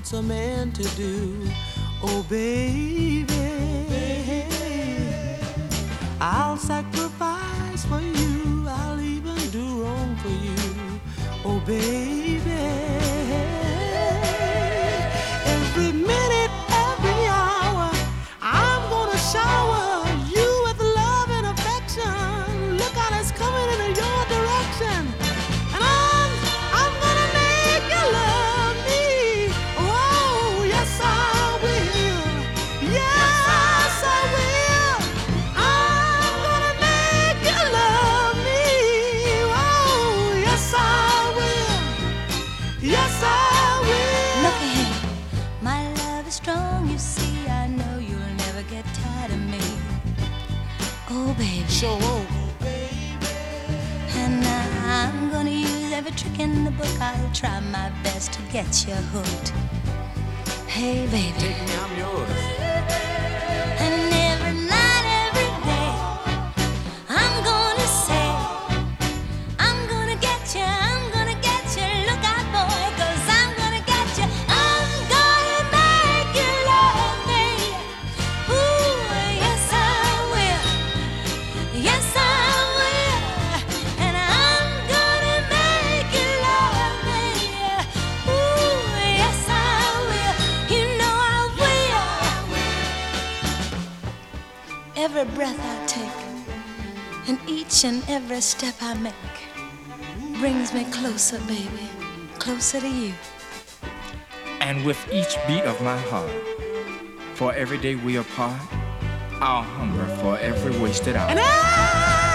wants a man to do. Oh, baby, I'll sacrifice for you. I'll even do wrong for you. Oh, baby, every minute, every hour, I'm gonna shower you with love and affection. Look out, it's coming in your direction. And I'm gonna make you love me. Oh, yes, I will. Yes, I will. I'm gonna make you love me. Oh, yes, I will. Yes, I will. Look ahead, my love is strong, you see. I know you'll never get tired of me. Oh, baby. Sure won't. And I'm gonna use every trick in the book. I'll try my best to get you hooked. Hey, baby. Take me, I'm yours. And every night, every day, I'm gonna say, I'm gonna get you, I'm gonna get you. Look out, boy, 'cause I'm gonna get you. I'm gonna make you love me. Ooh, yes, I will. Yes, I will. And I'm gonna make you love me. Ooh, yes, I will. You know I will. Every breath I take and each and every step I make brings me closer, baby, closer to you. And with each beat of my heart, for every day we apart, I'll hunger for every wasted hour. And I